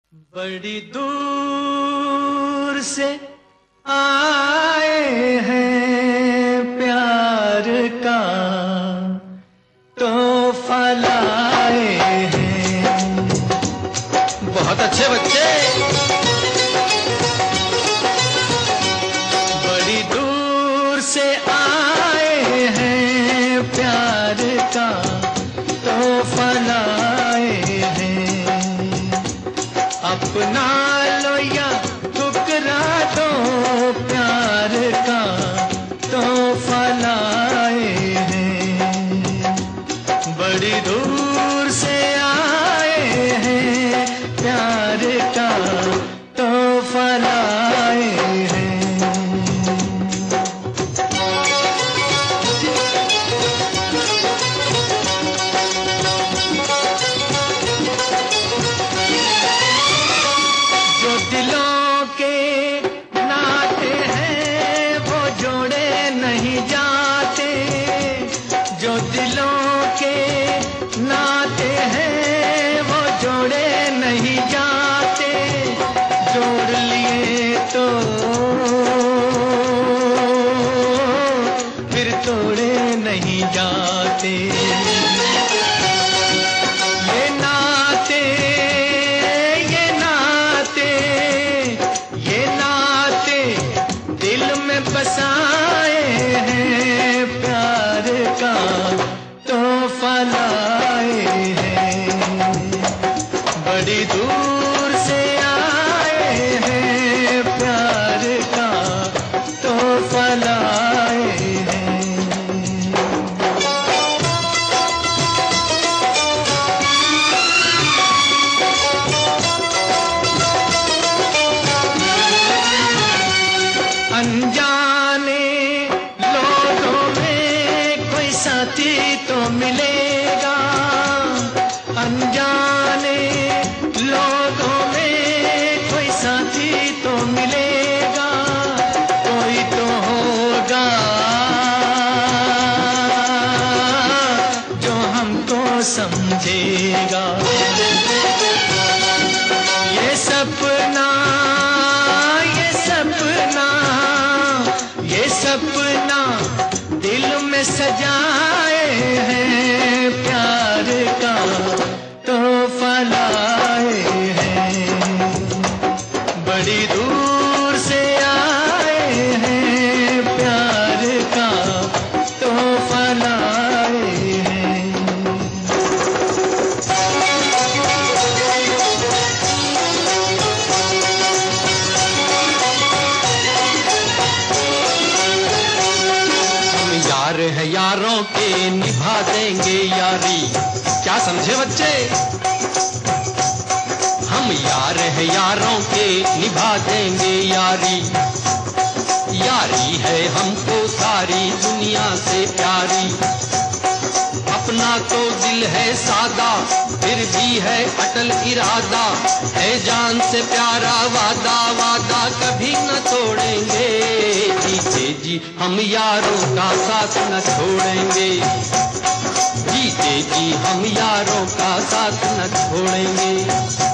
बड़ी दूर से आए हैं प्यार का तोहफा लाए हैं। बहुत अच्छे बच्चे। बड़ी दूर से आए हैं प्यार का तोहफा लाए हैं। अपना लो या ठुकरा दो प्यार का तोहफा लाए हैं। बड़ी दूर से आए हैं प्यार का तोहफा लाए हैं। दिलों के नाते हैं वो जोड़े नहीं जाते। जो दिलों के नाते हैं वो जोड़े नहीं जाते। जोड़ लिए तो फिर तोड़े नहीं जाते। बसाए हैं प्यार का तोहफा लाए हैं। बड़ी दूर से आए हैं प्यार का तोहफा लाए हैं। अनजाने लोगों में कोई साथी तो मिलेगा। अनजाने लोगों में कोई साथी तो मिलेगा। कोई तो होगा जो हमको समझेगा। ये सपना सपना दिल में सजाए हैं प्यार का तोहफा लाए हैं। बड़ी दूर से आए हैं प्यार का तोहफा लाए हैं। यार है यारों के निभा देंगे यारी। क्या समझे बच्चे? हम यार है यारों के निभा देंगे यारी। यारी है हमको सारी दुनिया से प्यारी। अपना तो दिल है सादा फिर भी है अटल इरादा। है जान से प्यारा वादा वादा कभी न तोड़ेंगे। जीते जी हम यारों का साथ न छोड़ेंगे। जीते जी हम यारों का साथ न छोड़ेंगे।